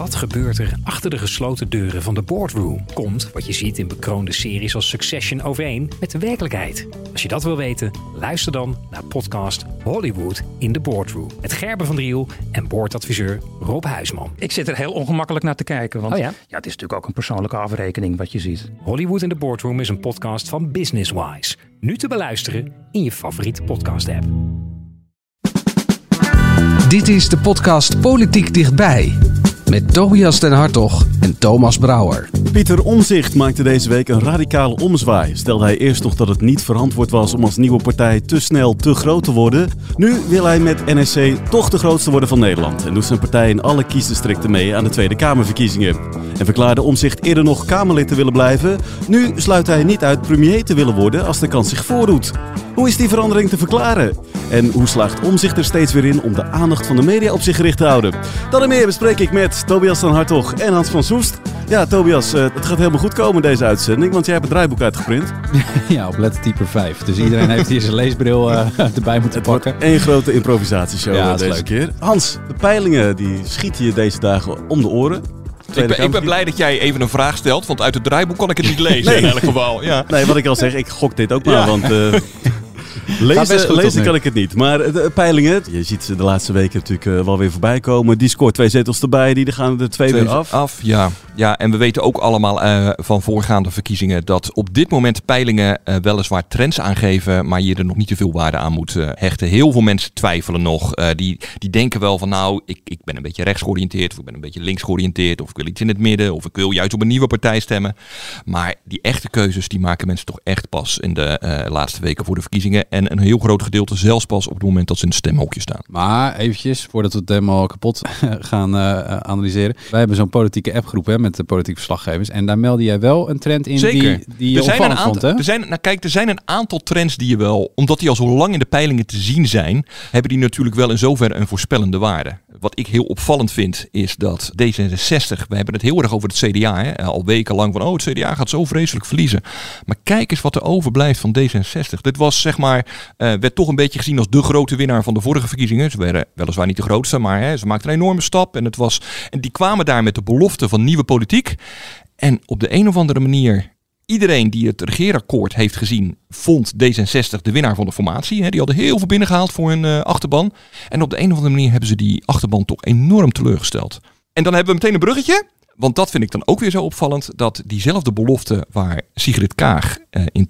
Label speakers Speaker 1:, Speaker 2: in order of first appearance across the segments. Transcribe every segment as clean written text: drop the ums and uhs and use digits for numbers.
Speaker 1: Wat gebeurt er achter de gesloten deuren van de boardroom? Komt wat je ziet in bekroonde series als Succession overeen met de werkelijkheid? Als je dat wil weten, luister dan naar podcast Hollywood in the Boardroom. Met Gerben van Driel en boardadviseur Rob Huisman.
Speaker 2: Ik zit er heel ongemakkelijk naar te kijken. Want
Speaker 1: ja,
Speaker 2: het is natuurlijk ook een persoonlijke afrekening wat je ziet.
Speaker 1: Hollywood in the Boardroom is een podcast van Businesswise. Nu te beluisteren in je favoriete podcast app.
Speaker 3: Dit is de podcast Politiek Dichtbij. Met Tobias den Hartog en Thomas Brouwer.
Speaker 4: Pieter Omtzigt maakte deze week een radicale omzwaai. Stelde hij eerst nog dat het niet verantwoord was om als nieuwe partij te snel te groot te worden. Nu wil hij met NSC toch de grootste worden van Nederland. En doet zijn partij in alle kiesdistricten mee aan de Tweede Kamerverkiezingen. En verklaarde Omtzigt eerder nog Kamerlid te willen blijven. Nu sluit hij niet uit premier te willen worden als de kans zich voordoet. Hoe is die verandering te verklaren? En hoe slaagt Omtzigt er steeds weer in om de aandacht van de media op zich gericht te houden? Dat en meer bespreek ik met Tobias den Hartog en Hans van Soest. Ja, Tobias, het gaat helemaal goed komen deze uitzending, want jij hebt het draaiboek uitgeprint.
Speaker 5: Ja, op lettertype 5. Dus iedereen heeft hier zijn leesbril erbij moeten pakken.
Speaker 4: Eén grote improvisatieshow
Speaker 5: ja,
Speaker 4: deze
Speaker 5: leuk.
Speaker 4: keer. Hans, de peilingen die schieten je deze dagen om de oren.
Speaker 6: Ik ben blij dat jij even een vraag stelt, want uit het draaiboek kan ik het niet lezen in elk geval. Ja.
Speaker 4: Nee, wat ik al zeg, ik gok dit ook maar,
Speaker 6: Ja.
Speaker 4: want lezen kan ik het niet. Maar de peilingen, je ziet ze de laatste weken natuurlijk wel weer voorbij komen. Die scoort 2 zetels erbij, die gaan er 2 weer af.
Speaker 6: Ja, en we weten ook allemaal van voorgaande verkiezingen dat op dit moment peilingen weliswaar trends aangeven, maar je er nog niet te veel waarde aan moet hechten. Heel veel mensen twijfelen nog. Die denken wel van nou, ik ben een beetje rechts georiënteerd, of ik ben een beetje links georiënteerd, of ik wil iets in het midden, of ik wil juist op een nieuwe partij stemmen. Maar die echte keuzes, die maken mensen toch echt pas in de laatste weken voor de verkiezingen. En een heel groot gedeelte zelfs pas op het moment dat ze in het stemhokje staan.
Speaker 5: Maar eventjes, voordat we het helemaal kapot gaan analyseren. Wij hebben zo'n politieke appgroep met de politieke verslaggevers. En daar meldde jij wel een trend in die je opvallend vond, hè?
Speaker 6: Er zijn een aantal trends die je wel, omdat die al zo lang in de peilingen te zien zijn, hebben die natuurlijk wel in zoverre een voorspellende waarde. Wat ik heel opvallend vind, is dat D66, we hebben het heel erg over het CDA, hè, al wekenlang van het CDA gaat zo vreselijk verliezen. Maar kijk eens wat er overblijft van D66. Dit was zeg maar, werd toch een beetje gezien als de grote winnaar van de vorige verkiezingen. Ze werden weliswaar niet de grootste, maar ze maakten een enorme stap. En die kwamen daar met de belofte van nieuwe politiek. En op de een of andere manier, iedereen die het regeerakkoord heeft gezien, vond D66 de winnaar van de formatie. Die hadden heel veel binnengehaald voor hun achterban. En op de een of andere manier hebben ze die achterban toch enorm teleurgesteld. En dan hebben we meteen een bruggetje. Want dat vind ik dan ook weer zo opvallend, dat diezelfde belofte waar Sigrid Kaag in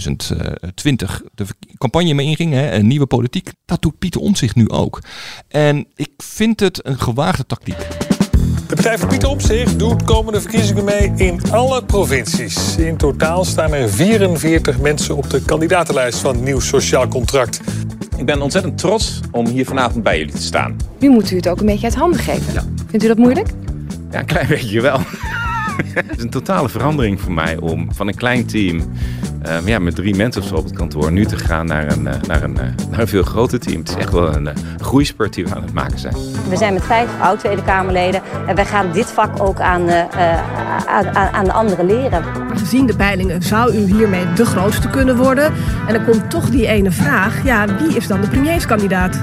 Speaker 6: 2020 de campagne mee inging, een nieuwe politiek, dat doet Pieter Omtzigt nu ook. En ik vind het een gewaagde tactiek.
Speaker 7: De partij van Pieter Omtzigt doet komende verkiezingen mee in alle provincies. In totaal staan er 44 mensen op de kandidatenlijst van Nieuw Sociaal Contract.
Speaker 8: Ik ben ontzettend trots om hier vanavond bij jullie te staan.
Speaker 9: Nu moet u het ook een beetje uit handen geven. Ja. Vindt u dat moeilijk?
Speaker 8: Ja, een klein beetje wel. Het is een totale verandering voor mij om van een klein team met 3 mensen of zo op het kantoor nu te gaan naar een veel groter team. Het is echt wel een groeispurt die we aan het maken zijn.
Speaker 10: We zijn met 5 oud-Tweede Kamerleden en wij gaan dit vak ook aan de anderen leren.
Speaker 11: Maar gezien de peilingen zou u hiermee de grootste kunnen worden. En dan komt toch die ene vraag, wie is dan de premierskandidaat?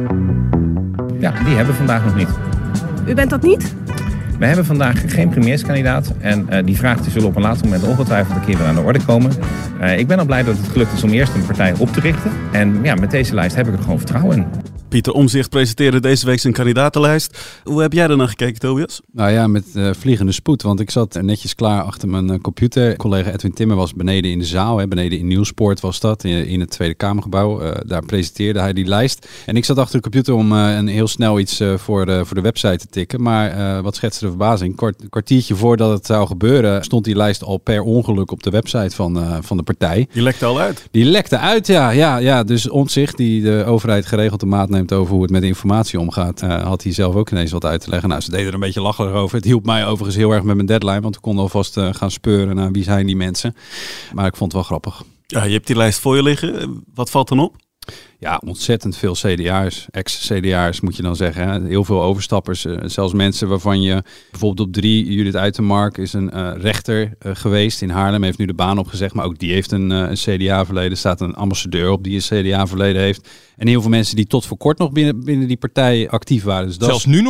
Speaker 8: Ja, die hebben we vandaag nog niet.
Speaker 11: U bent dat niet?
Speaker 8: We hebben vandaag geen premierskandidaat en die vraag die zullen op een later moment ongetwijfeld een keer weer aan de orde komen. Ik ben al blij dat het gelukt is om eerst een partij op te richten. En met deze lijst heb ik er gewoon vertrouwen in.
Speaker 4: Pieter Omtzigt presenteerde deze week zijn kandidatenlijst. Hoe heb jij ernaar gekeken, Tobias?
Speaker 5: Nou ja, met vliegende spoed. Want ik zat netjes klaar achter mijn computer. Collega Edwin Timmer was beneden in de zaal. Beneden in Nieuwspoort was dat. In het Tweede Kamergebouw. Daar presenteerde hij die lijst. En ik zat achter de computer om heel snel iets voor de website te tikken. Maar wat schetste de verbazing. Een kwartiertje voordat het zou gebeuren, stond die lijst al per ongeluk op de website van de partij.
Speaker 4: Die lekte al uit?
Speaker 5: Die lekte uit, ja. Dus Omtzigt, die de overheid geregeld de maat neemt over hoe het met informatie omgaat, had hij zelf ook ineens wat uit te leggen. Nou, ze deden er een beetje lacherig over. Het hielp mij overigens heel erg met mijn deadline, want we konden alvast gaan speuren naar wie zijn die mensen. Maar ik vond het wel grappig.
Speaker 4: Ja, je hebt die lijst voor je liggen. Wat valt dan op?
Speaker 5: Ja, ontzettend veel CDA'ers, ex-CDA'ers moet je dan zeggen. Hè. Heel veel overstappers, zelfs mensen waarvan je bijvoorbeeld op 3, Judith Uitermark is een rechter geweest in Haarlem, heeft nu de baan opgezegd, maar ook die heeft een CDA-verleden. Er staat een ambassadeur op die een CDA-verleden heeft. En heel veel mensen die tot voor kort nog binnen die partij actief waren. Dus
Speaker 6: zelfs nu nog?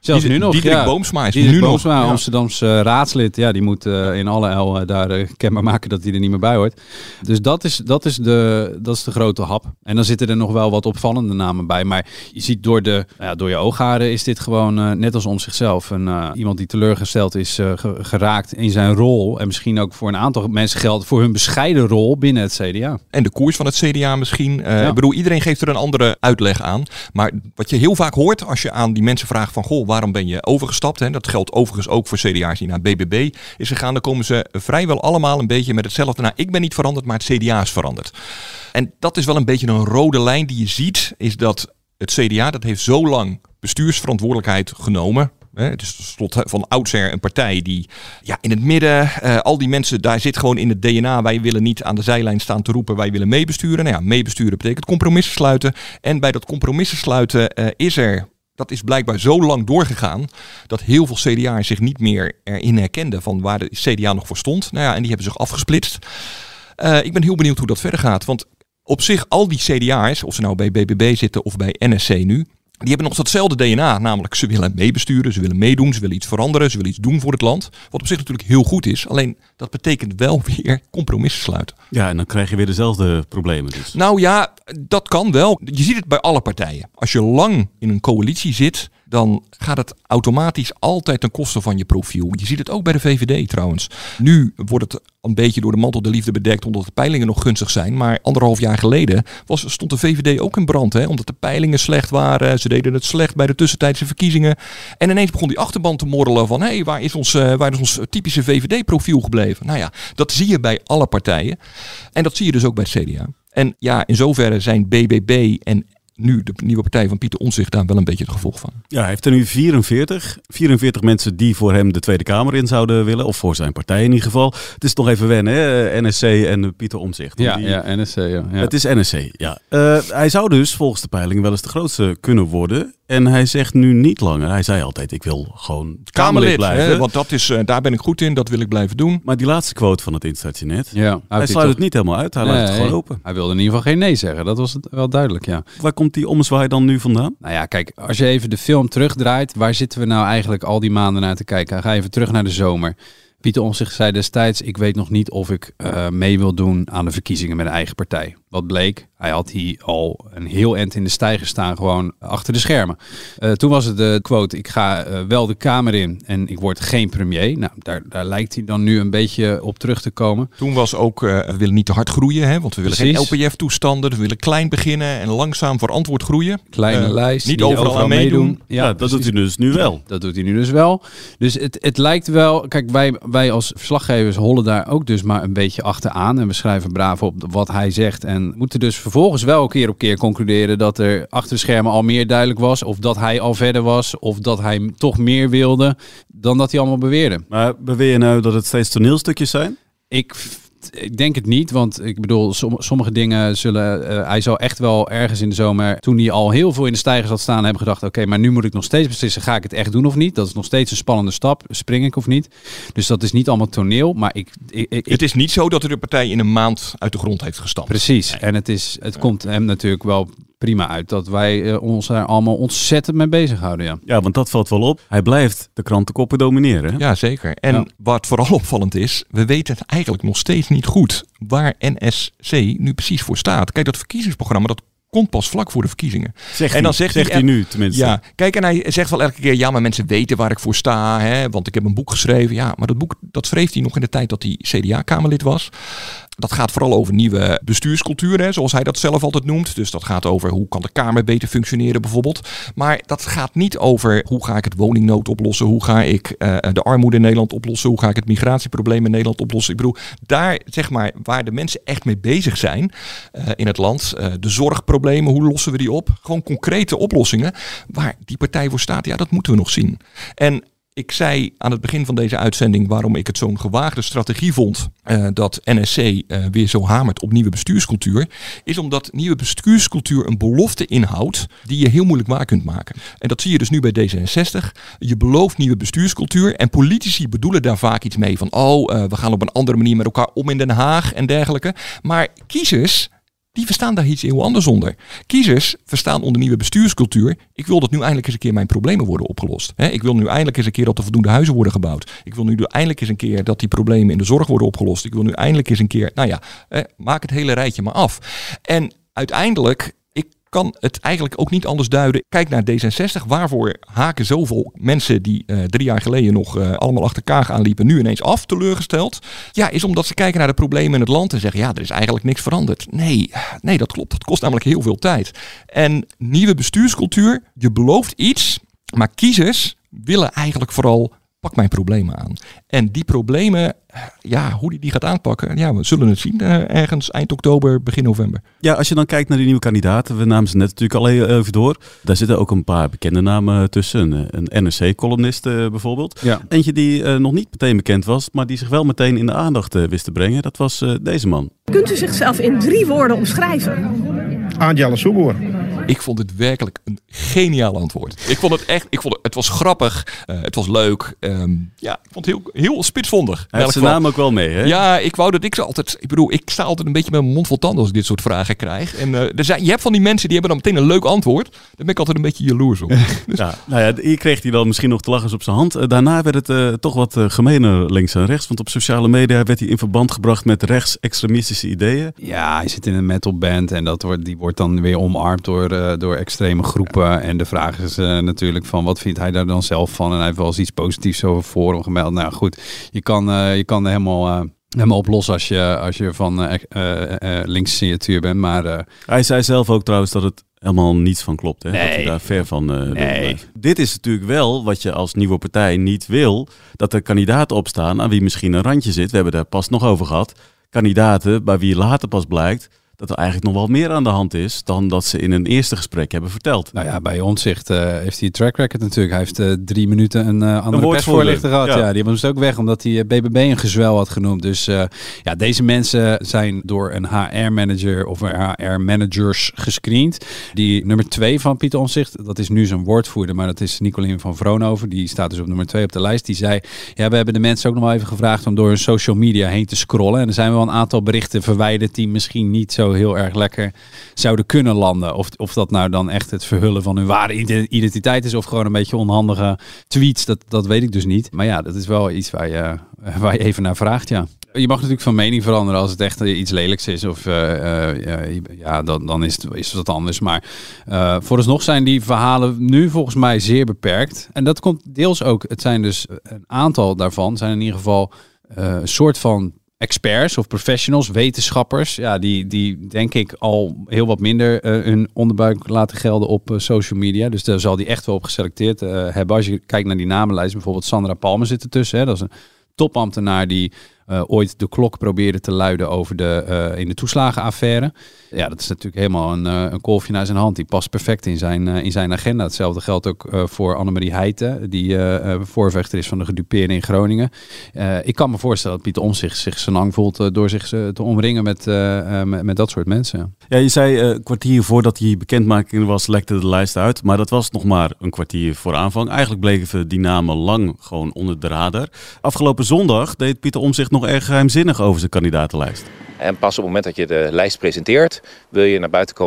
Speaker 5: Zelfs nu nog,
Speaker 6: Diederik Boomsma is
Speaker 5: Diederik
Speaker 6: nu
Speaker 5: Boomsma,
Speaker 6: nog. Ja.
Speaker 5: Amsterdamse raadslid. Ja, die moet in alle el daar kenbaar maken dat hij er niet meer bij hoort. Dus dat is de grote hap. En dan zitten er nog wel wat opvallende namen bij. Maar je ziet door je oogharen is dit gewoon net als om zichzelf. Iemand die teleurgesteld is geraakt in zijn rol. En misschien ook voor een aantal mensen geldt voor hun bescheiden rol binnen het CDA.
Speaker 6: En de koers van het CDA misschien. Ik bedoel, iedereen geeft er een andere uitleg aan. Maar wat je heel vaak hoort als je aan die mensen vraagt van... Goh, waarom ben je overgestapt? Hè? Dat geldt overigens ook voor CDA's die naar BBB is gegaan. Dan komen ze vrijwel allemaal een beetje met hetzelfde. Nou, ik ben niet veranderd, maar het CDA is veranderd. En dat is wel een beetje een rode lijn die je ziet. Is dat het CDA, dat heeft zo lang bestuursverantwoordelijkheid genomen... Het is slot van oudsher een partij die in het midden, al die mensen, daar zit gewoon in het DNA. Wij willen niet aan de zijlijn staan te roepen, wij willen meebesturen. Nou ja, meebesturen betekent compromissen sluiten. En bij dat compromissen sluiten dat is blijkbaar zo lang doorgegaan dat heel veel CDA'ers zich niet meer erin herkenden van waar de CDA nog voor stond. Nou ja, en die hebben zich afgesplitst. Ik ben heel benieuwd hoe dat verder gaat. Want op zich, al die CDA'ers, of ze nou bij BBB zitten of bij NSC nu... Die hebben nog datzelfde DNA, namelijk ze willen meebesturen, ze willen meedoen, ze willen iets veranderen, ze willen iets doen voor het land. Wat op zich natuurlijk heel goed is, alleen dat betekent wel weer compromissen sluiten.
Speaker 4: Ja, en dan krijg je weer dezelfde problemen dus.
Speaker 6: Nou ja, dat kan wel. Je ziet het bij alle partijen. Als je lang in een coalitie zit, dan gaat het automatisch altijd ten koste van je profiel. Je ziet het ook bij de VVD trouwens. Nu wordt het een beetje door de mantel der liefde bedekt omdat de peilingen nog gunstig zijn. Maar 1,5 jaar geleden stond de VVD ook in brand. Hè? Omdat de peilingen slecht waren. Ze deden het slecht bij de tussentijdse verkiezingen. En ineens begon die achterban te morrelen van... Hé, waar is ons typische VVD-profiel gebleven? Nou ja, dat zie je bij alle partijen. En dat zie je dus ook bij het CDA. En ja, in zoverre zijn BBB en nu de nieuwe partij van Pieter Omtzigt daar wel een beetje het gevolg van.
Speaker 4: Ja, hij heeft er nu 44 mensen die voor hem de Tweede Kamer in zouden willen. Of voor zijn partij in ieder geval. Het is nog even wennen, hè? NSC en Pieter Omtzigt.
Speaker 5: Ja, NSC. Ja.
Speaker 4: Het is NSC, ja. Hij zou dus volgens de peilingen wel eens de grootste kunnen worden. En hij zegt nu niet langer. Hij zei altijd, ik wil gewoon Kamerlid blijven.
Speaker 6: Hè, want dat is, daar ben ik goed in, dat wil ik blijven doen.
Speaker 4: Maar die laatste quote van het Instaatje-net,
Speaker 5: ja,
Speaker 4: hij sluit het niet helemaal uit. Hij laat het gewoon open.
Speaker 5: Hij wilde in ieder geval geen nee zeggen. Dat was wel duidelijk, ja.
Speaker 4: Waar komt die ommezwaai dan nu vandaan?
Speaker 5: Nou ja, kijk, als je even de film terugdraait, waar zitten we nou eigenlijk al die maanden naar te kijken? Ga even terug naar de zomer. Pieter Omtzigt zei destijds, ik weet nog niet of ik mee wil doen aan de verkiezingen met een eigen partij. Wat bleek? Hij had hier al een heel eind in de stijger staan, gewoon achter de schermen. Toen was het de quote, ik ga wel de Kamer in en ik word geen premier. Nou, daar lijkt hij dan nu een beetje op terug te komen.
Speaker 6: Toen was ook, we willen niet te hard groeien, hè, want we willen geen LPF-toestanden. We willen klein beginnen en langzaam verantwoord groeien.
Speaker 5: Kleine lijst,
Speaker 6: niet overal aan meedoen.
Speaker 4: Ja, dat doet hij dus nu wel.
Speaker 5: Dat doet hij nu dus wel. Dus het lijkt wel, kijk, wij als verslaggevers hollen daar ook dus maar een beetje achteraan. En we schrijven braaf op wat hij zegt. En moeten dus vervolgens wel keer op keer concluderen dat er achter de schermen al meer duidelijk was. Of dat hij al verder was. Of dat hij toch meer wilde dan dat hij allemaal beweerde.
Speaker 4: Maar beweer je nou dat het steeds toneelstukjes zijn?
Speaker 5: Ik denk het niet, want ik bedoel, sommige dingen zullen... hij zou echt wel ergens in de zomer, toen hij al heel veel in de stijgers had staan, hebben gedacht, oké, maar nu moet ik nog steeds beslissen, ga ik het echt doen of niet? Dat is nog steeds een spannende stap, spring ik of niet? Dus dat is niet allemaal toneel, maar
Speaker 6: het is niet zo dat er de partij in een maand uit de grond heeft gestampt.
Speaker 5: Precies, en het komt hem natuurlijk wel prima uit dat wij ons daar allemaal ontzettend mee bezighouden. Ja.
Speaker 4: Ja, want dat valt wel op. Hij blijft de krantenkoppen domineren. Hè?
Speaker 6: Ja, zeker. En wat vooral opvallend is, we weten het eigenlijk nog steeds niet goed waar NSC nu precies voor staat. Kijk, dat verkiezingsprogramma, dat komt pas vlak voor de verkiezingen.
Speaker 4: Zegt hij nu tenminste.
Speaker 6: Ja, kijk, en hij zegt wel elke keer, ja, maar mensen weten waar ik voor sta, hè, want ik heb een boek geschreven. Ja, maar dat boek, dat schreef hij nog in de tijd dat hij CDA-Kamerlid was. Dat gaat vooral over nieuwe bestuurscultuur, hè, zoals hij dat zelf altijd noemt. Dus dat gaat over hoe kan de Kamer beter functioneren bijvoorbeeld. Maar dat gaat niet over hoe ga ik het woningnood oplossen, hoe ga ik de armoede in Nederland oplossen, hoe ga ik het migratieprobleem in Nederland oplossen. Ik bedoel, daar zeg maar waar de mensen echt mee bezig zijn in het land, de zorgproblemen, hoe lossen we die op? Gewoon concrete oplossingen waar die partij voor staat, ja, dat moeten we nog zien. En ik zei aan het begin van deze uitzending waarom ik het zo'n gewaagde strategie vond dat NSC weer zo hamert op nieuwe bestuurscultuur. Is omdat nieuwe bestuurscultuur een belofte inhoudt die je heel moeilijk waar kunt maken. En dat zie je dus nu bij D66. Je belooft nieuwe bestuurscultuur en politici bedoelen daar vaak iets mee van we gaan op een andere manier met elkaar om in Den Haag en dergelijke. Maar kiezers Die verstaan daar iets heel anders onder. Kiezers verstaan onder nieuwe bestuurscultuur. Ik wil dat nu eindelijk eens een keer mijn problemen worden opgelost. Ik wil nu eindelijk eens een keer dat er voldoende huizen worden gebouwd. Ik wil nu eindelijk eens een keer dat die problemen in de zorg worden opgelost. Ik wil nu eindelijk eens een keer, maak het hele rijtje maar af. En uiteindelijk, ik kan het eigenlijk ook niet anders duiden. Kijk naar D66. Waarvoor haken zoveel mensen die 3 jaar geleden nog allemaal achter Kaag aanliepen, nu ineens af, teleurgesteld? Ja, is omdat ze kijken naar de problemen in het land en zeggen, ja, er is eigenlijk niks veranderd. Nee, dat klopt. Dat kost namelijk heel veel tijd. En nieuwe bestuurscultuur, je belooft iets, maar kiezers willen eigenlijk vooral, pak mijn problemen aan. En die problemen, hoe die gaat aanpakken, we zullen het zien ergens eind oktober, begin november.
Speaker 4: Ja, als je dan kijkt naar die nieuwe kandidaten, we namen ze net natuurlijk al even door. Daar zitten ook een paar bekende namen tussen. Een NRC-columnist bijvoorbeeld. Ja. Eentje die nog niet meteen bekend was, maar die zich wel meteen in de aandacht wist te brengen. Dat was deze man.
Speaker 11: Kunt u zichzelf in 3 woorden omschrijven?
Speaker 12: Aantjelle Soeboer.
Speaker 6: Ik vond het werkelijk een geniaal antwoord. Het was grappig, het was leuk. Ik vond het heel spitsvondig.
Speaker 4: Hij heeft zijn naam ook wel mee, hè?
Speaker 6: Ja, ik wou dat ik sta altijd een beetje met mijn mond vol tanden als ik dit soort vragen krijg. En je hebt van die mensen die hebben dan meteen een leuk antwoord. Daar ben ik altijd een beetje jaloers op. Dus.
Speaker 4: Hier kreeg hij dan misschien nog te lachers op zijn hand. Daarna werd het toch wat gemener links en rechts. Want op sociale media werd hij in verband gebracht met rechtsextremistische ideeën.
Speaker 5: Ja, hij zit in een metalband en die wordt dan weer omarmd door extreme groepen. En de vraag is natuurlijk van wat vindt hij daar dan zelf van? En hij heeft wel eens iets positiefs over Forum gemeld. Nou goed, je kan er helemaal oplossen als je van linkse signatuur bent. Maar
Speaker 4: hij zei zelf ook trouwens dat het helemaal niets van klopt. Hè? Nee. Dat hij daar ver van Dit is natuurlijk wel wat je als nieuwe partij niet wil. Dat er kandidaten opstaan aan wie misschien een randje zit. We hebben daar pas nog over gehad. Kandidaten bij wie later pas blijkt dat er eigenlijk nog wel meer aan de hand is dan dat ze in een eerste gesprek hebben verteld.
Speaker 5: Nou ja, bij Omtzigt heeft hij een track record natuurlijk. Hij heeft 3 minuten een andere persvoorlichter gehad. Ja, die moest ook weg omdat hij BBB een gezwel had genoemd. Dus deze mensen zijn door een HR-manager of HR-managers gescreend. Die nummer 2 van Pieter Omtzigt, dat is nu zijn woordvoerder, maar dat is Nicolien van Vroonhoven. Die staat dus op nummer 2 op de lijst. Die zei, we hebben de mensen ook nog wel even gevraagd om door hun social media heen te scrollen. En er zijn wel een aantal berichten verwijderd die misschien niet zo heel erg lekker zouden kunnen landen. Of dat nou dan echt het verhullen van hun ware identiteit is of gewoon een beetje onhandige tweets, dat weet ik dus niet. Maar ja, dat is wel iets waar je even naar vraagt, ja. Je mag natuurlijk van mening veranderen als het echt iets lelijks is. Of dan is het anders. Maar vooralsnog zijn die verhalen nu volgens mij zeer beperkt. En dat komt deels ook. Het zijn dus een aantal daarvan zijn in ieder geval een soort van experts of professionals, wetenschappers, die denk ik al heel wat minder hun onderbuik laten gelden op social media. Dus daar zal die echt wel op geselecteerd hebben. Als je kijkt naar die namenlijst, bijvoorbeeld Sandra Palmer zit ertussen. Hè? Dat is een topambtenaar die ooit de klok probeerde te luiden over in de toeslagenaffaire. Ja, dat is natuurlijk helemaal een kolfje naar zijn hand. Die past perfect in zijn agenda. Hetzelfde geldt ook voor Annemarie Heijten, die voorvechter is van de gedupeerden in Groningen. Ik kan me voorstellen dat Pieter Omtzigt zich senang voelt door zich te omringen met dat soort mensen.
Speaker 4: Ja, je zei een kwartier voordat die bekendmaking was, lekte de lijst uit. Maar dat was nog maar een kwartier voor aanvang. Eigenlijk bleven die namen lang gewoon onder de radar. Afgelopen zondag deed Pieter Omtzigt nog erg geheimzinnig over zijn kandidatenlijst.
Speaker 8: En pas op het moment dat je de lijst presenteert, wil je naar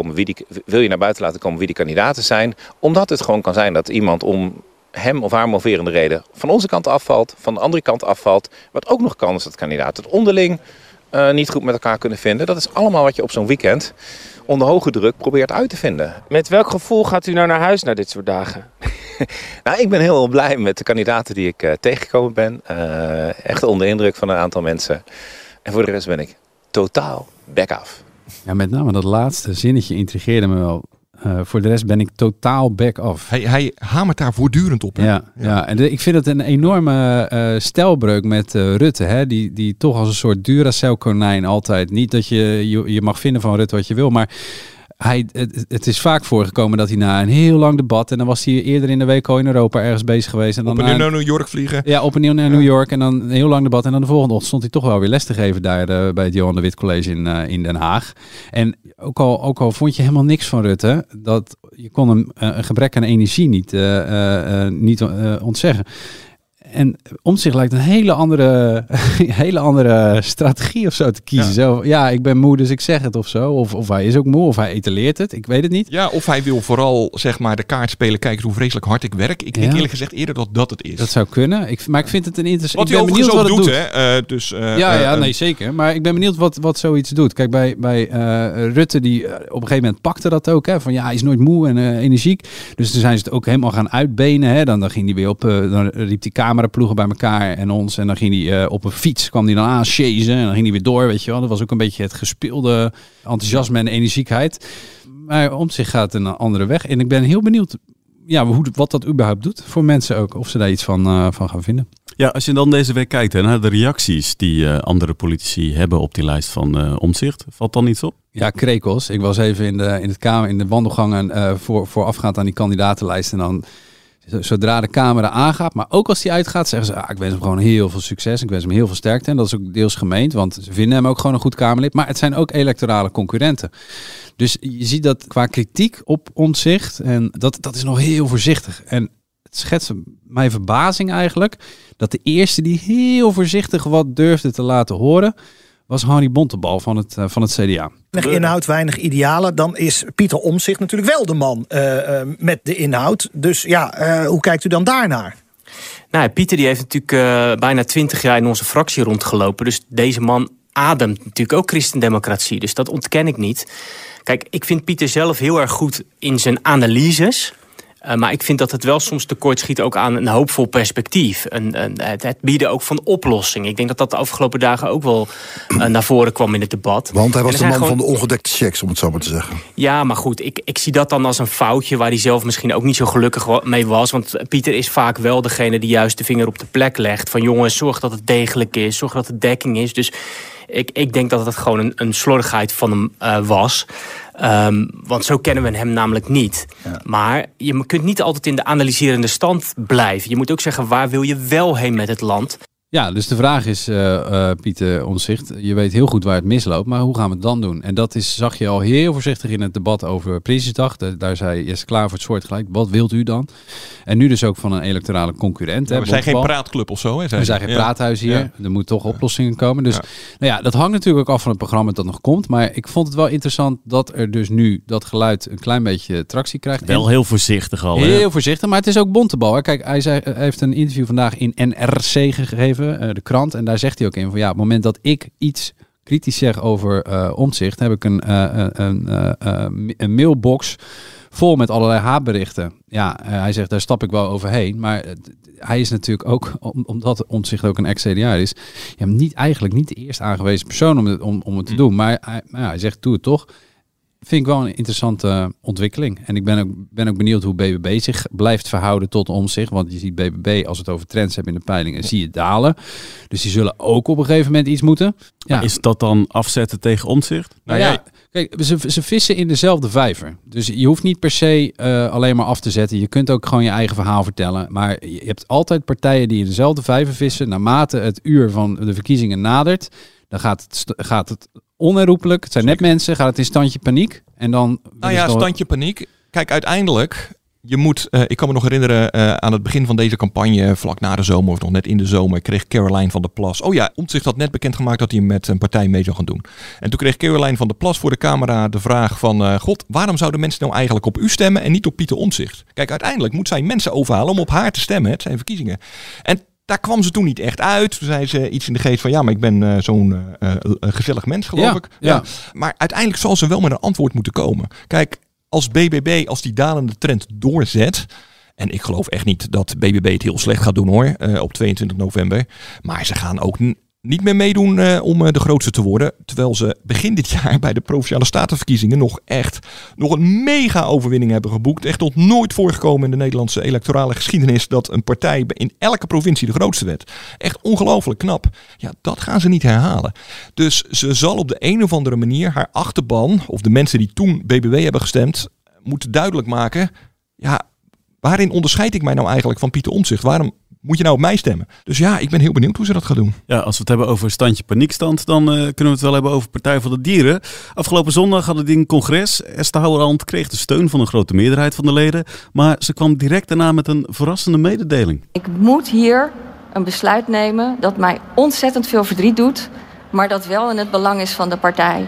Speaker 8: buiten laten komen wie die kandidaten zijn. Omdat het gewoon kan zijn dat iemand om hem of haar moverende reden van onze kant afvalt, van de andere kant afvalt. Wat ook nog kan is dat kandidaten het onderling niet goed met elkaar kunnen vinden. Dat is allemaal wat je op zo'n weekend onder hoge druk probeert uit te vinden.
Speaker 13: Met welk gevoel gaat u nou naar huis na dit soort dagen?
Speaker 8: Nou, ik ben heel blij met de kandidaten die ik tegengekomen ben. Echt onder indruk van een aantal mensen. En voor de rest ben ik totaal back af.
Speaker 5: Ja, met name dat laatste zinnetje intrigeerde me wel. Voor de rest ben ik totaal back off.
Speaker 6: Hij hamert daar voortdurend op. Hè?
Speaker 5: Ja. En ik vind het een enorme stijlbreuk met Rutte. Hè? Die toch als een soort Duracell-konijn altijd. Niet dat je mag vinden van Rutte wat je wil, maar het is vaak voorgekomen dat hij na een heel lang debat, en dan was hij eerder in de week al in Europa ergens bezig geweest. En dan
Speaker 6: op en neer naar New York vliegen.
Speaker 5: Ja, op en neer naar New York. En dan een heel lang debat. En dan de volgende ochtend stond hij toch wel weer les te geven daar bij het Johan de Witt College in Den Haag. En ook al vond je helemaal niks van Rutte, je kon hem een gebrek aan energie niet ontzeggen. En Omtzigt lijkt een hele andere strategie of zo te kiezen. Zo, ik ben moe, dus ik zeg het of zo. Of hij is ook moe, of hij etaleert het. Ik weet het niet.
Speaker 6: Ja, of hij wil vooral zeg maar de kaart spelen. Kijk eens hoe vreselijk hard ik werk. Ik denk eerlijk gezegd eerder dat het is.
Speaker 5: Dat zou kunnen. Maar ik vind het een interessant...
Speaker 6: Wat hij overigens ook doet, hè.
Speaker 5: Nee, zeker. Maar ik ben benieuwd wat zoiets doet. Kijk, bij Rutte, die op een gegeven moment pakte dat ook. Hè, van hij is nooit moe en energiek. Dus toen zijn ze het ook helemaal gaan uitbenen. Hè. Dan ging hij weer op... dan riep die cameraploegen bij elkaar en ons. En dan ging hij op een fiets, kwam hij dan aan chasen. En dan ging hij weer door, weet je wel. Dat was ook een beetje het gespeelde enthousiasme en energiekheid. Maar Omtzigt gaat een andere weg. En ik ben heel benieuwd wat dat überhaupt doet voor mensen ook. Of ze daar iets van gaan vinden.
Speaker 4: Ja, als je dan deze week kijkt naar de reacties die andere politici hebben op die lijst van Omtzigt, valt dan iets op?
Speaker 5: Ja, krekels. Ik was even in de wandelgangen voorafgaand aan die kandidatenlijst. En dan, zodra de camera aangaat, maar ook als die uitgaat, zeggen ze, ik wens hem gewoon heel veel succes. Ik wens hem heel veel sterkte. En dat is ook deels gemeend, want ze vinden hem ook gewoon een goed Kamerlid. Maar het zijn ook electorale concurrenten. Dus je ziet dat qua kritiek op Omtzigt, en dat is nog heel voorzichtig. En het schetst mijn verbazing eigenlijk, dat de eerste die heel voorzichtig wat durfde te laten horen, was Harry Bontebal van het CDA.
Speaker 12: Weinig inhoud, weinig idealen. Dan is Pieter Omtzigt natuurlijk wel de man met de inhoud. Dus hoe kijkt u dan daarnaar?
Speaker 13: Nou, Pieter die heeft natuurlijk bijna 20 jaar in onze fractie rondgelopen. Dus deze man ademt natuurlijk ook christendemocratie. Dus dat ontken ik niet. Kijk, ik vind Pieter zelf heel erg goed in zijn analyses. Maar ik vind dat het wel soms tekort schiet ook aan een hoopvol perspectief. Het bieden ook van oplossingen. Ik denk dat dat de afgelopen dagen ook wel naar voren kwam in het debat.
Speaker 14: Want hij was de man van de ongedekte checks, om het zo maar te zeggen.
Speaker 13: Ja, maar goed, ik zie dat dan als een foutje waar hij zelf misschien ook niet zo gelukkig mee was. Want Pieter is vaak wel degene die juist de vinger op de plek legt. Van jongens, zorg dat het degelijk is, zorg dat het dekking is. Dus ik denk dat het gewoon een slordigheid van hem was. Want zo kennen we hem namelijk niet. Ja. Maar je kunt niet altijd in de analyserende stand blijven. Je moet ook zeggen, waar wil je wel heen met het land?
Speaker 5: Ja, dus de vraag is, Pieter Omtzigt, je weet heel goed waar het misloopt, maar hoe gaan we het dan doen? En dat zag je al heel voorzichtig in het debat over Prinsjesdag. Daar zei Jesse Klaver voor het soortgelijk, wat wilt u dan? En nu dus ook van een electorale concurrent.
Speaker 6: We zijn geen praatclub of zo. Hè,
Speaker 5: we zijn geen praathuis hier. Ja. Er moeten toch oplossingen komen. Dus dat hangt natuurlijk ook af van het programma dat nog komt. Maar ik vond het wel interessant dat er dus nu dat geluid een klein beetje tractie krijgt.
Speaker 4: Wel heel voorzichtig al.
Speaker 5: Heel voorzichtig, maar het is ook Bontebal. Hè. Kijk, hij heeft een interview vandaag in NRC gegeven. De krant. En daar zegt hij ook in van op het moment dat ik iets kritisch zeg over Omtzigt, heb ik een mailbox vol met allerlei haatberichten. Ja, hij zegt, daar stap ik wel overheen. Maar hij is natuurlijk ook, omdat Omtzigt ook een ex-CDA is, eigenlijk niet de eerst aangewezen persoon om het te doen. Maar hij zegt, doe het toch. Vind ik wel een interessante ontwikkeling. En ik ben ook benieuwd hoe BBB zich blijft verhouden tot Omtzigt. Want je ziet BBB, als we het over trends hebben in de peilingen, zie je dalen. Dus die zullen ook op een gegeven moment iets moeten. Ja.
Speaker 4: Is dat dan afzetten tegen Omtzigt?
Speaker 5: Kijk, ze vissen in dezelfde vijver. Dus je hoeft niet per se alleen maar af te zetten. Je kunt ook gewoon je eigen verhaal vertellen. Maar je hebt altijd partijen die in dezelfde vijver vissen. Naarmate het uur van de verkiezingen nadert, dan gaat het onherroepelijk. Het zijn net mensen, gaat het in standje paniek. En dan
Speaker 6: standje paniek. Kijk, uiteindelijk, je moet, ik kan me nog herinneren aan het begin van deze campagne, vlak na de zomer of nog net in de zomer, kreeg Caroline van der Plas. Omtzigt had net bekendgemaakt dat hij met een partij mee zou gaan doen. En toen kreeg Caroline van der Plas voor de camera de vraag van, God, waarom zouden mensen nou eigenlijk op u stemmen en niet op Pieter Omtzigt? Kijk, uiteindelijk moet zij mensen overhalen om op haar te stemmen. Het zijn verkiezingen. En daar kwam ze toen niet echt uit. Toen zei ze iets in de geest van, maar ik ben zo'n gezellig mens, geloof ik. Ja. Maar uiteindelijk zal ze wel met een antwoord moeten komen. Kijk, als BBB, als die dalende trend doorzet, en ik geloof echt niet dat BBB het heel slecht gaat doen hoor, op 22 november. Maar ze gaan ook niet meer meedoen om de grootste te worden. Terwijl ze begin dit jaar bij de Provinciale Statenverkiezingen nog een mega overwinning hebben geboekt. Echt nog nooit voorgekomen in de Nederlandse electorale geschiedenis dat een partij in elke provincie de grootste werd. Echt ongelooflijk knap. Ja, dat gaan ze niet herhalen. Dus ze zal op de een of andere manier haar achterban, of de mensen die toen BBB hebben gestemd, moeten duidelijk maken, waarin onderscheid ik mij nou eigenlijk van Pieter Omtzigt? Waarom moet je nou op mij stemmen? Dus ik ben heel benieuwd hoe ze dat gaan doen.
Speaker 4: Ja, als we het hebben over standje paniekstand, dan kunnen we het wel hebben over Partij voor de Dieren. Afgelopen zondag hadden die een congres. Esther Houwerand kreeg de steun van een grote meerderheid van de leden. Maar ze kwam direct daarna met een verrassende mededeling.
Speaker 15: Ik moet hier een besluit nemen dat mij ontzettend veel verdriet doet, maar dat wel in het belang is van de partij.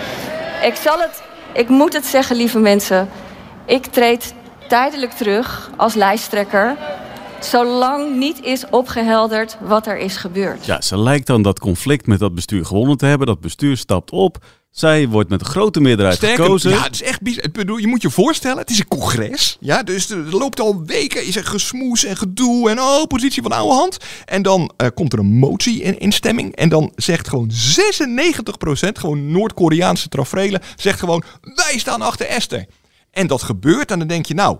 Speaker 15: Ik moet het zeggen, lieve mensen. Ik treed tijdelijk terug als lijsttrekker, zolang niet is opgehelderd wat er is gebeurd.
Speaker 4: Ja, ze lijkt dan dat conflict met dat bestuur gewonnen te hebben. Dat bestuur stapt op. Zij wordt met een grote meerderheid gekozen.
Speaker 6: Ja, het is echt bizar. Ik bedoel, je moet je voorstellen, het is een congres. Ja, dus er loopt al weken, is er gesmoes en gedoe en positie van oude hand. En dan komt er een motie in stemming. En dan zegt gewoon 96%, gewoon Noord-Koreaanse taferelen, zegt gewoon, wij staan achter Esther. En dat gebeurt en dan denk je, nou,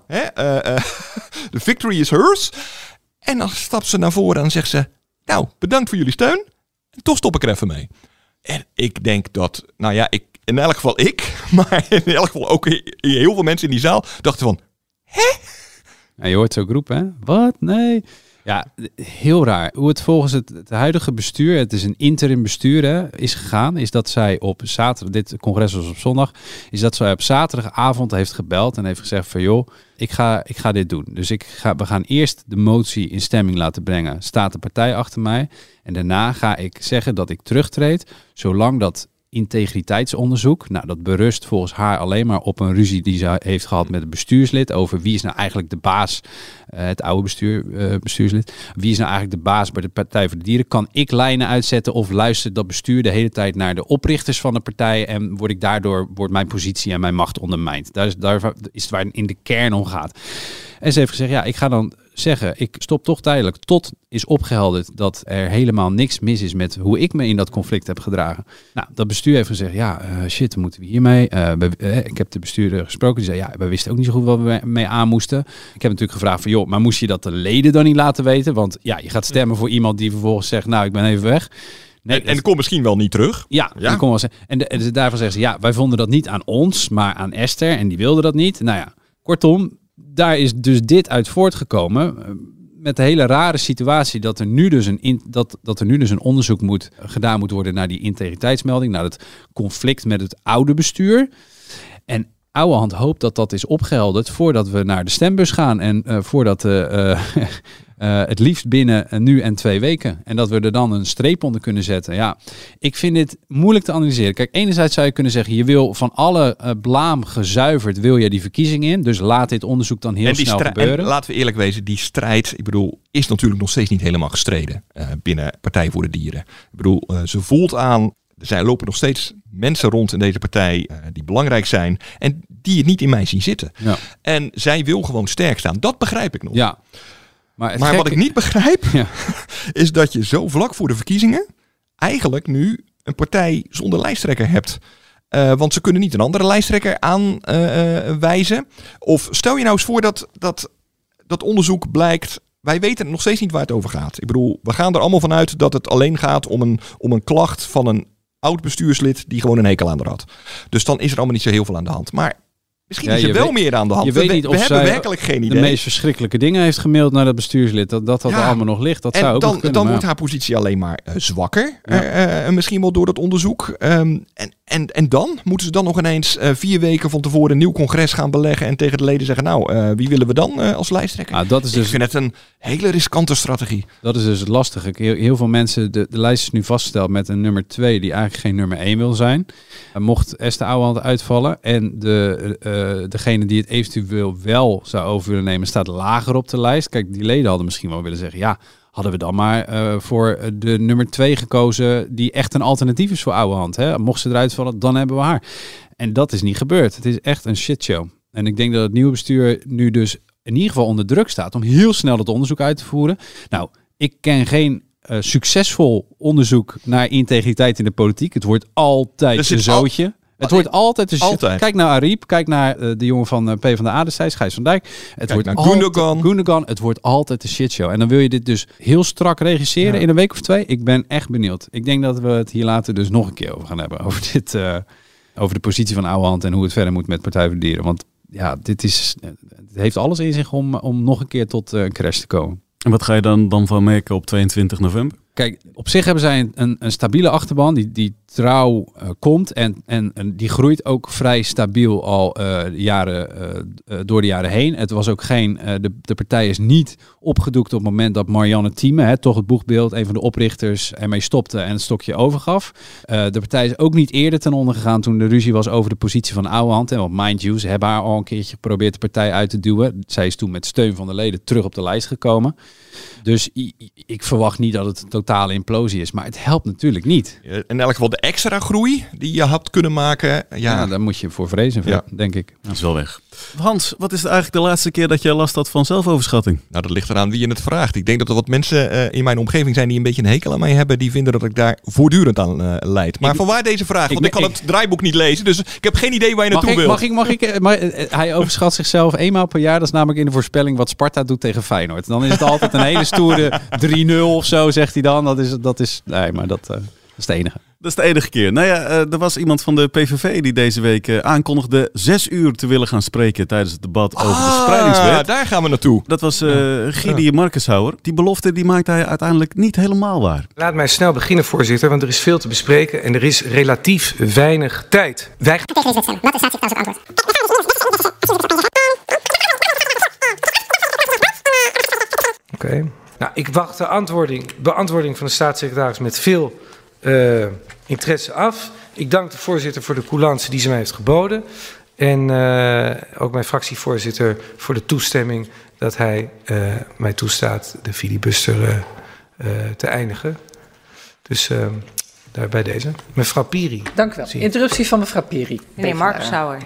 Speaker 6: the victory is hers. En dan stapt ze naar voren en zegt ze, nou, bedankt voor jullie steun. En toch stop ik er even mee. En ik denk dat, in elk geval maar in elk geval ook heel veel mensen in die zaal dachten van, hè?
Speaker 5: Ja, je hoort zo roepen, hè? Wat? Nee. Ja, heel raar. Hoe het volgens het huidige bestuur, het is een interim bestuur, is gegaan, is dat zij op zaterdag, dit congres was op zondag, is dat zij op zaterdagavond heeft gebeld en heeft gezegd van joh, ik ga dit doen. Dus we gaan eerst de motie in stemming laten brengen. Staat de partij achter mij? En daarna ga ik zeggen dat ik terugtreed, zolang dat integriteitsonderzoek, nou dat berust volgens haar alleen maar op een ruzie die ze heeft gehad met het bestuurslid over wie is nou eigenlijk de baas, het oude bestuurslid, wie is nou eigenlijk de baas bij de Partij voor de Dieren? Kan ik lijnen uitzetten of luistert dat bestuur de hele tijd naar de oprichters van de partij en wordt mijn positie en mijn macht ondermijnd? Daar is het waar in de kern om gaat. En ze heeft gezegd, ja, ik ga dan zeggen, ik stop toch tijdelijk tot is opgehelderd dat er helemaal niks mis is met hoe ik me in dat conflict heb gedragen. Nou, dat bestuur heeft gezegd, shit, moeten we hiermee? Ik heb de bestuurder gesproken, die zei, ja, we wisten ook niet zo goed wat we mee aan moesten. Ik heb natuurlijk gevraagd van, joh, maar moest je dat de leden dan niet laten weten? Want ja, je gaat stemmen voor iemand die vervolgens zegt, nou, ik ben even weg.
Speaker 6: Nee, en komt misschien wel niet terug.
Speaker 5: Ja. Dat kon wel zeggen. En daarvan zeggen ze, ja, wij vonden dat niet aan ons, maar aan Esther en die wilde dat niet. Nou ja, kortom, daar is dus dit uit voortgekomen met de hele rare situatie dat er nu dus een onderzoek gedaan moet worden naar die integriteitsmelding, naar het conflict met het oude bestuur. En Ouwehand hoopt dat dat is opgehelderd voordat we naar de stembus gaan en voordat het liefst binnen nu en 2 weken. En dat we er dan een streep onder kunnen zetten. Ja, ik vind dit moeilijk te analyseren. Kijk, enerzijds zou je kunnen zeggen, je wil van alle blaam gezuiverd, wil je die verkiezing in. Dus laat dit onderzoek dan heel snel gebeuren.
Speaker 6: En laten we eerlijk wezen, die strijd, is natuurlijk nog steeds niet helemaal gestreden binnen Partij voor de Dieren. Ik bedoel, ze voelt aan, er lopen nog steeds mensen rond in deze partij die belangrijk zijn en die het niet in mij zien zitten. Ja. En zij wil gewoon sterk staan. Dat begrijp ik nog.
Speaker 5: Ja.
Speaker 6: Maar wat ik niet begrijp, is dat je zo vlak voor de verkiezingen eigenlijk nu een partij zonder lijsttrekker hebt. Want ze kunnen niet een andere lijsttrekker aanwijzen. Of stel je nou eens voor dat onderzoek blijkt, wij weten nog steeds niet waar het over gaat. Ik bedoel, we gaan er allemaal vanuit dat het alleen gaat om een klacht van een oud bestuurslid die gewoon een hekel aan had. Dus dan is er allemaal niet zo heel veel aan de hand. Maar misschien is er wel meer aan de hand.
Speaker 5: Je weet niet of
Speaker 6: hebben werkelijk geen idee.
Speaker 5: De meest verschrikkelijke dingen heeft gemaild naar dat bestuurslid. Dat allemaal nog ligt. Dat zou ook kunnen.
Speaker 6: Dan wordt haar positie alleen maar zwakker. Misschien wel door dat onderzoek. En dan moeten ze dan nog ineens 4 weken van tevoren een nieuw congres gaan beleggen. En tegen de leden zeggen, nou, wie willen we dan als lijsttrekker?
Speaker 5: Nou, ik
Speaker 6: vind het een hele riskante strategie.
Speaker 5: Dat is dus het lastige. Heel veel mensen, de lijst is nu vastgesteld met een nummer 2 die eigenlijk geen nummer 1 wil zijn. Mocht Esther Ouwehand uitvallen en degene die het eventueel wel zou over willen nemen staat lager op de lijst. Kijk, die leden hadden misschien wel willen zeggen, ja, hadden we dan maar voor de nummer 2 gekozen die echt een alternatief is voor Ouwehand. Hè? Mocht ze eruit vallen, dan hebben we haar. En dat is niet gebeurd. Het is echt een shitshow. En ik denk dat het nieuwe bestuur nu dus in ieder geval onder druk staat om heel snel dat onderzoek uit te voeren. Nou, ik ken geen succesvol onderzoek naar integriteit in de politiek. Het wordt altijd een zootje. Het wordt altijd een shit. Kijk naar Ariep, kijk naar de jongen van PvdA destijds, Gijs van Dijk. Het wordt Gundogan. Het wordt altijd een shitshow. En dan wil je dit dus heel strak regisseren in een week of 2. Ik ben echt benieuwd. Ik denk dat we het hier later dus nog een keer over gaan hebben. Over de positie van Ouwehand en hoe het verder moet met Partij voor de Dieren. Want ja, het heeft alles in zich om nog een keer tot een crash te komen.
Speaker 4: En wat ga je dan van merken op 22 november?
Speaker 5: Kijk, op zich hebben zij een stabiele achterban die vertrouwen komt. En die groeit ook vrij stabiel al door de jaren heen. Het was ook geen... De partij is niet opgedoekt op het moment dat Marianne Thieme, toch het boegbeeld, een van de oprichters, ermee stopte en het stokje overgaf. De partij is ook niet eerder ten onder gegaan toen de ruzie was over de positie van Ouwehand. Want mind you, ze hebben haar al een keertje geprobeerd de partij uit te duwen. Zij is toen met steun van de leden terug op de lijst gekomen. Dus ik verwacht niet dat het een totale implosie is. Maar het helpt natuurlijk niet.
Speaker 6: In elk geval de extra groei die je had kunnen maken.
Speaker 5: Ja, daar moet je voor vrezen, denk ik.
Speaker 4: Dat is wel weg. Hans, wat is eigenlijk de laatste keer dat jij last had van zelfoverschatting?
Speaker 6: Nou, dat ligt eraan wie je het vraagt. Ik denk dat er wat mensen in mijn omgeving zijn die een beetje een hekel aan mij hebben. Die vinden dat ik daar voortdurend aan leid. Maar vanwaar deze vraag? Want ik kan het draaiboek niet lezen. Dus ik heb geen idee waar je naartoe wilt.
Speaker 5: Mag ik? Hij overschat zichzelf eenmaal per jaar. Dat is namelijk in de voorspelling wat Sparta doet tegen Feyenoord. Dan is het altijd een hele stoere 3-0 of zo, zegt hij dan. Dat is het enige.
Speaker 4: Dat is de enige keer. Nou ja, er was iemand van de PVV die deze week aankondigde 6 uur te willen gaan spreken tijdens het debat over de spreidingswet.
Speaker 6: Daar gaan we naartoe.
Speaker 4: Dat was Guidy Markenshouwer. Die belofte die maakte hij uiteindelijk niet helemaal waar.
Speaker 16: Laat mij snel beginnen, voorzitter, want er is veel te bespreken en er is relatief weinig tijd. Wij gaan tegen deze wet stemmen. Laat de staatssecretaris ook antwoord. Oké. Nou, ik wacht de beantwoording van de staatssecretaris met veel interesse af. Ik dank de voorzitter voor de coulance die ze mij heeft geboden. En ook mijn fractievoorzitter voor de toestemming dat hij mij toestaat de filibuster te eindigen. Dus daar bij deze. Mevrouw Piri.
Speaker 17: Dank u wel. Interruptie van mevrouw Piri.
Speaker 18: Meneer Markenshouwer.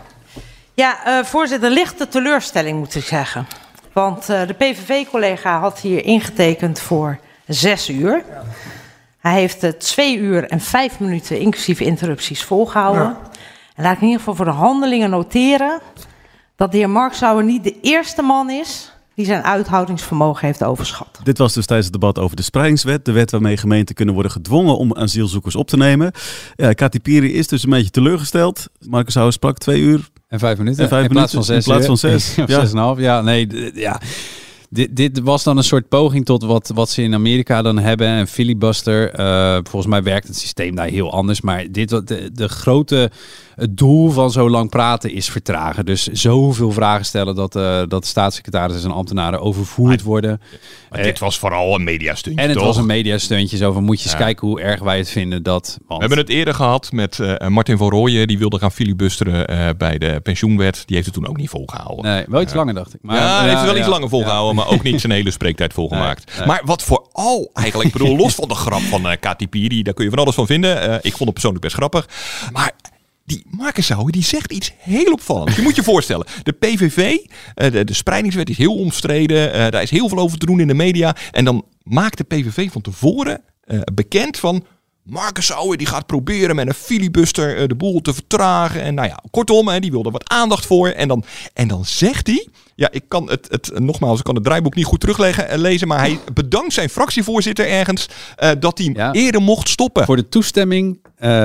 Speaker 18: Ja, voorzitter, lichte teleurstelling moet ik zeggen. Want de PVV-collega had hier ingetekend voor 6 uur. Hij heeft 2 uur en 5 minuten inclusief interrupties volgehouden. Ja. En laat ik in ieder geval voor de handelingen noteren dat de heer Markenshouwer niet de eerste man is die zijn uithoudingsvermogen heeft overschat.
Speaker 4: Dit was dus tijdens het debat over de spreidingswet. De wet waarmee gemeenten kunnen worden gedwongen om asielzoekers op te nemen. Ja, Kati Piri is dus een beetje teleurgesteld. Markenshouwer sprak 2 uur.
Speaker 5: En 5 minuten.
Speaker 4: In plaats van 6. In plaats van 6.
Speaker 5: Of 6,5. Ja, nee, ja. Dit was dan een soort poging tot wat ze in Amerika dan hebben. Een filibuster. Volgens mij werkt het systeem daar heel anders. Maar de grote doel van zo lang praten is vertragen. Dus zoveel vragen stellen dat de staatssecretaris en ambtenaren overvoerd worden.
Speaker 6: Maar dit was vooral een mediastuntje,
Speaker 5: En het
Speaker 6: toch?
Speaker 5: was een mediastuntje. Zo van, moet je eens kijken hoe erg wij het vinden dat...
Speaker 6: We hebben het eerder gehad met Martin van Rooyen. Die wilde gaan filibusteren bij de pensioenwet. Die heeft het toen ook niet volgehouden.
Speaker 5: Nee, wel iets langer dacht ik. Maar,
Speaker 6: hij heeft het wel iets langer volgehouden. Maar ook niet zijn hele spreektijd volgemaakt. Nee. Maar wat vooral eigenlijk, ik bedoel, los van de grap van Kati Piri, daar kun je van alles van vinden. Ik vond het persoonlijk best grappig. Maar die Markenshouwer, die zegt iets heel opvallends. Je moet je voorstellen, de PVV, de spreidingswet is heel omstreden. Daar is heel veel over te doen in de media. En dan maakt de PVV van tevoren bekend van... Markenshouwer die gaat proberen met een filibuster de boel te vertragen. En nou ja, kortom, die wil er wat aandacht voor. En dan zegt hij... Ja, ik kan nogmaals, ik kan het draaiboek niet goed teruglezen. Maar hij bedankt zijn fractievoorzitter ergens dat hij hem eerder mocht stoppen.
Speaker 5: Voor de toestemming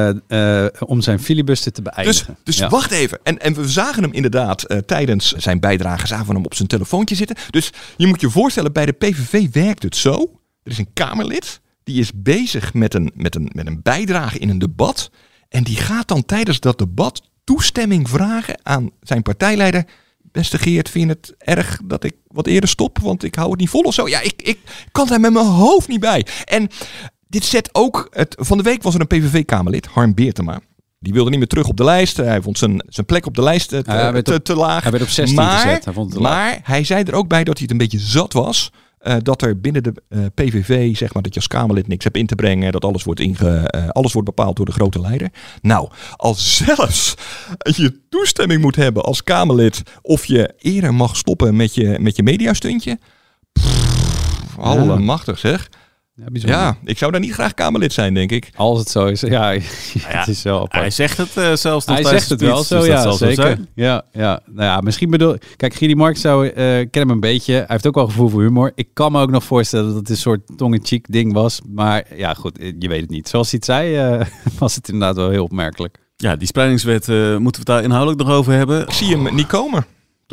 Speaker 5: om zijn filibuster te beëindigen.
Speaker 6: Dus wacht even. En we zagen hem inderdaad tijdens zijn bijdrage, zagen we hem op zijn telefoontje zitten. Dus je moet je voorstellen, bij de PVV werkt het zo. Er is een Kamerlid, die is bezig met een bijdrage in een debat. En die gaat dan tijdens dat debat toestemming vragen aan zijn partijleider. Beste Geert, vind je het erg dat ik wat eerder stop? Want ik hou het niet vol of zo. Ja, ik kan daar met mijn hoofd niet bij. En dit zet ook... Van de week was er een PVV-Kamerlid, Harm Beertema. Die wilde niet meer terug op de lijst. Hij vond zijn plek op de lijst te laag.
Speaker 5: Hij werd op 16 gezet. Hij vond het te laag.
Speaker 6: Maar hij zei er ook bij dat hij het een beetje zat was... dat er binnen de PVV, zeg maar, dat je als Kamerlid niks hebt in te brengen. Dat alles wordt bepaald door de grote leider. Nou, als zelfs je toestemming moet hebben als Kamerlid of je eerder mag stoppen met je mediastuntje. Allemachtig zeg. Ja, ik zou daar niet graag Kamerlid zijn, denk ik.
Speaker 5: Als het zo is, het is wel apart.
Speaker 4: Hij zegt het zelfs nog.
Speaker 5: Hij zegt het wel zo, ja, zeker. Ja. Nou ja, misschien kijk, Guidy Markenshouwer, ken hem een beetje. Hij heeft ook wel gevoel voor humor. Ik kan me ook nog voorstellen dat het een soort tong-in-cheek ding was. Maar ja, goed, je weet het niet. Zoals hij het zei, was het inderdaad wel heel opmerkelijk.
Speaker 4: Ja, die spreidingswet, moeten we het daar inhoudelijk nog over hebben?
Speaker 6: Ik zie hem niet komen.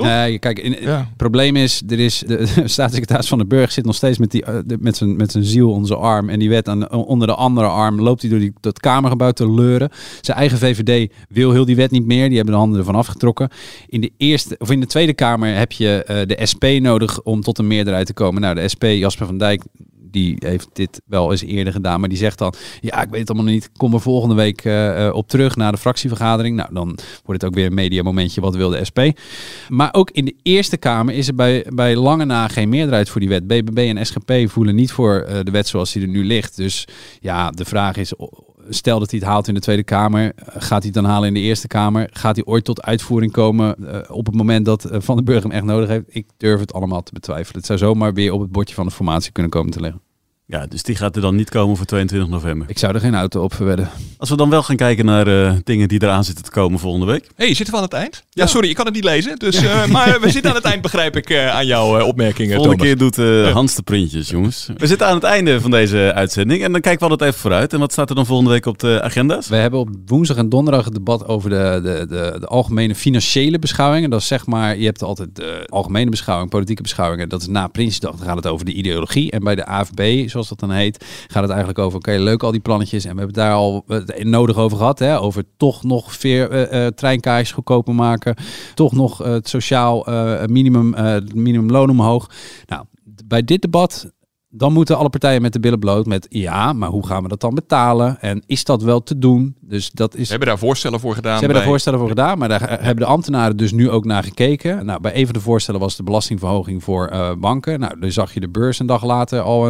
Speaker 5: Kijk, het probleem is, de staatssecretaris Van den Burg zit nog steeds met zijn ziel onder zijn arm. En die wet onder de andere arm loopt hij door dat Kamergebouw te leuren. Zijn eigen VVD wil heel die wet niet meer. Die hebben de handen ervan afgetrokken. In de Tweede Kamer heb je de SP nodig om tot een meerderheid te komen. Nou, de SP, Jasper van Dijk, die heeft dit wel eens eerder gedaan. Maar die zegt dan, ja, ik weet het allemaal niet. Kom er volgende week op terug na de fractievergadering. Nou, dan wordt het ook weer een mediamomentje. Wat wil de SP? Maar ook in de Eerste Kamer is er bij lange na geen meerderheid voor die wet. BBB en SGP voelen niet voor de wet zoals die er nu ligt. Dus ja, de vraag is, stel dat hij het haalt in de Tweede Kamer. Gaat hij het dan halen in de Eerste Kamer? Gaat hij ooit tot uitvoering komen op het moment dat Van den Burg hem echt nodig heeft? Ik durf het allemaal te betwijfelen. Het zou zomaar weer op het bordje van de formatie kunnen komen te liggen.
Speaker 4: Ja, dus die gaat er dan niet komen voor 22 november.
Speaker 5: Ik zou er geen auto op verwedden.
Speaker 4: Als we dan wel gaan kijken naar dingen die eraan zitten te komen volgende week.
Speaker 6: Zitten we aan het eind? Ja, sorry, ik kan het niet lezen. Dus, maar we zitten aan het eind, begrijp ik, aan jouw opmerkingen.
Speaker 4: Volgende keer doet Hans de printjes, jongens. We zitten aan het einde van deze uitzending. En dan kijken we altijd even vooruit. En wat staat er dan volgende week op de agenda's?
Speaker 5: We hebben op woensdag en donderdag het debat over de algemene financiële beschouwingen. Dat is zeg maar, je hebt altijd de algemene beschouwing, politieke beschouwingen. Dat is na Prinsjesdag, dan gaat het over de ideologie. En bij de AFB, zoals dat dan heet, gaat het eigenlijk over, oké, leuk al die plannetjes. En we hebben het daar al nodig over gehad. Hè? Over toch nog treinkaartjes goedkoper maken. Toch nog het sociaal minimumloon omhoog. Nou, bij dit debat, dan moeten alle partijen met de billen bloot met, ja, maar hoe gaan we dat dan betalen? En is dat wel te doen? Dus dat is.
Speaker 6: Ze hebben daar voorstellen voor gedaan.
Speaker 5: Ze hebben daar voorstellen voor gedaan, maar daar hebben de ambtenaren dus nu ook naar gekeken. Nou, bij een van de voorstellen was de belastingverhoging voor banken. Nou, dan zag je de beurs een dag later al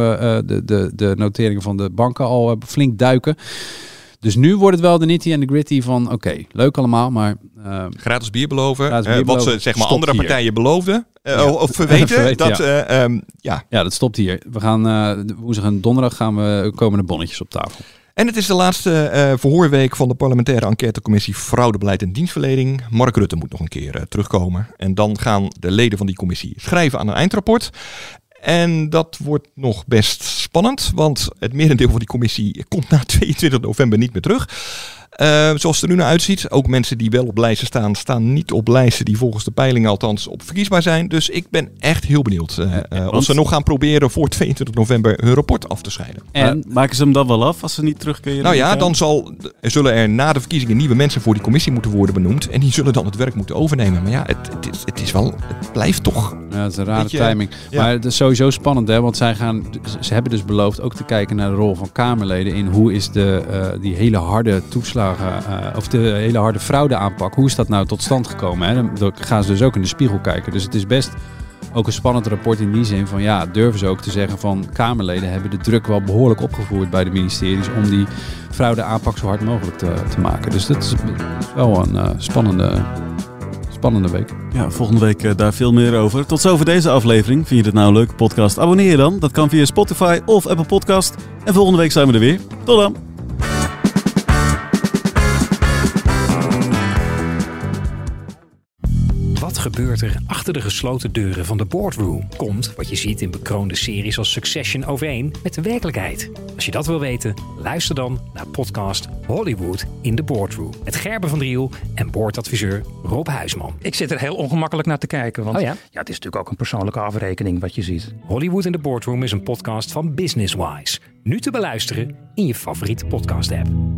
Speaker 5: de noteringen van de banken al flink duiken. Dus nu wordt het wel de nitty en de gritty van, oké, leuk allemaal, maar
Speaker 6: gratis bier beloven. Wat ze zeg maar andere partijen beloofden. Of verweten.
Speaker 5: Ja, dat stopt hier. We gaan woensdag en donderdag komen de bonnetjes op tafel.
Speaker 6: En het is de laatste verhoorweek van de parlementaire enquêtecommissie Fraudebeleid en Dienstverlening. Mark Rutte moet nog een keer terugkomen. En dan gaan de leden van die commissie schrijven aan een eindrapport. En dat wordt nog best spannend, want het merendeel van die commissie komt na 22 november niet meer terug. Zoals het er nu naar uitziet, ook mensen die wel op lijsten staan niet op lijsten die volgens de peilingen althans op verkiesbaar zijn. Dus ik ben echt heel benieuwd of ze nog gaan proberen voor 22 november hun rapport af te scheiden.
Speaker 4: En maken ze hem dan wel af als ze niet terugkeren?
Speaker 6: Nou ja, dan zullen er na de verkiezingen nieuwe mensen voor die commissie moeten worden benoemd. En die zullen dan het werk moeten overnemen. Maar ja, het blijft toch.
Speaker 5: Ja, het is een rare timing. Ja. Maar het is sowieso spannend, hè? Want ze hebben dus beloofd ook te kijken naar de rol van Kamerleden in hoe is die hele harde toeslagen of de hele harde fraude aanpak. Hoe is dat nou tot stand gekomen? Hè? Dan gaan ze dus ook in de spiegel kijken. Dus het is best ook een spannend rapport in die zin van, ja, durven ze ook te zeggen van Kamerleden hebben de druk wel behoorlijk opgevoerd bij de ministeries om die fraude aanpak zo hard mogelijk te maken. Dus dat is wel een spannende week.
Speaker 4: Ja, volgende week daar veel meer over. Tot zover deze aflevering. Vind je dit nou een leuke podcast? Abonneer je dan. Dat kan via Spotify of Apple Podcast. En volgende week zijn we er weer. Tot dan!
Speaker 1: Wat gebeurt er achter de gesloten deuren van de Boardroom? Komt wat je ziet in bekroonde series als Succession overeen met de werkelijkheid? Als je dat wil weten, luister dan naar podcast Hollywood in the Boardroom. Met Gerben van Driel en boordadviseur Rob Huisman.
Speaker 2: Ik zit er heel ongemakkelijk naar te kijken. Want
Speaker 1: ja,
Speaker 2: het is natuurlijk ook een persoonlijke afrekening wat je ziet.
Speaker 1: Hollywood in the Boardroom is een podcast van Business Wise. Nu te beluisteren in je favoriete podcast app.